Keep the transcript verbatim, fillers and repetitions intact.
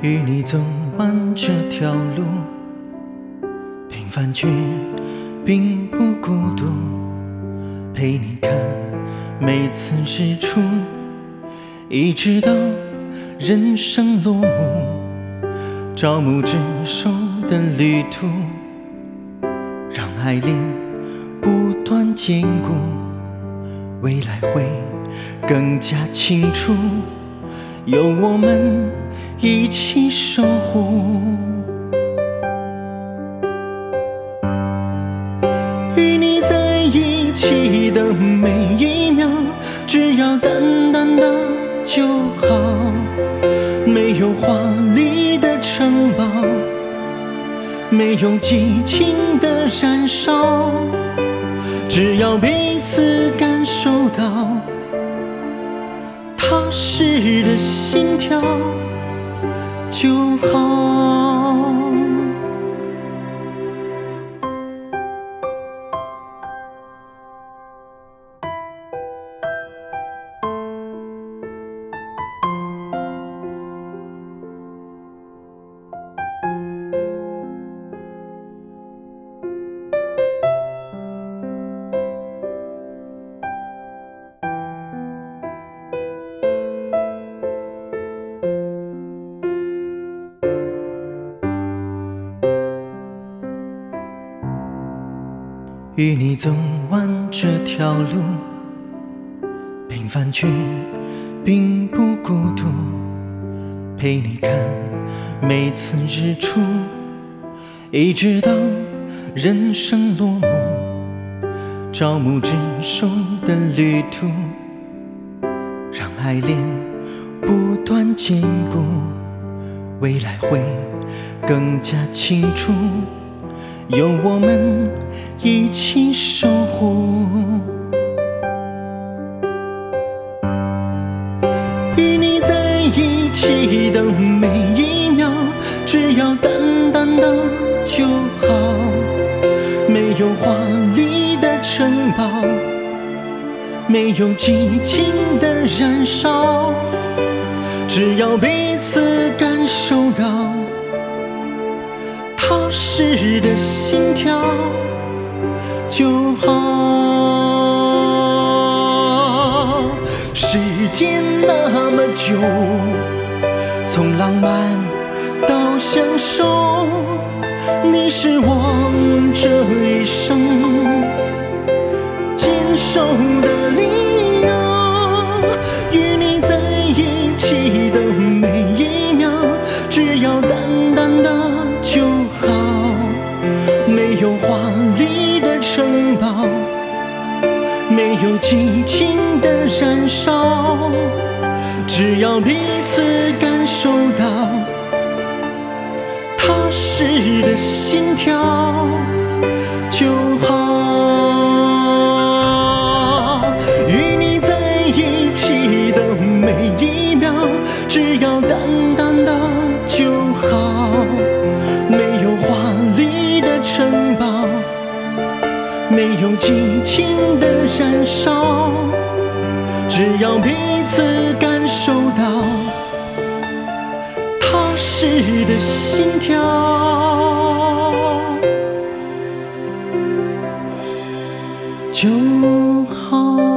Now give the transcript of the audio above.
与你走完这条路，平凡却并不孤独，陪你看每次日出，一直到人生落幕，朝暮之手的旅途，让爱恋不断坚固，未来会更加清楚，有我们一起守护。与你在一起的每一秒，只要淡淡的就好，没有华丽的城堡，没有激情的燃烧，只要彼此感受到踏实的心跳就好。与你走完这条路，平凡却并不孤独，陪你看每次日出，一直到人生落幕，朝暮之手的旅途，让爱恋不断坚固，未来会更加清楚，有我们一起守护。与你在一起的每一秒，只要淡淡的就好，没有华丽的城堡，没有激情的燃烧，只要彼此感受到踏实的心跳就好。时间那么久，从浪漫到享受，你是我这一生坚守的理由。与你在一起的每一秒，只要淡淡的就好，没有华丽的城堡，没有激情的燃烧，只要彼此感受到踏实的心跳就好。与你在一起的每一秒，只要淡淡的就好，没有华丽的城堡，没有激情的燃烧，只要彼此感受到踏实的心跳就好。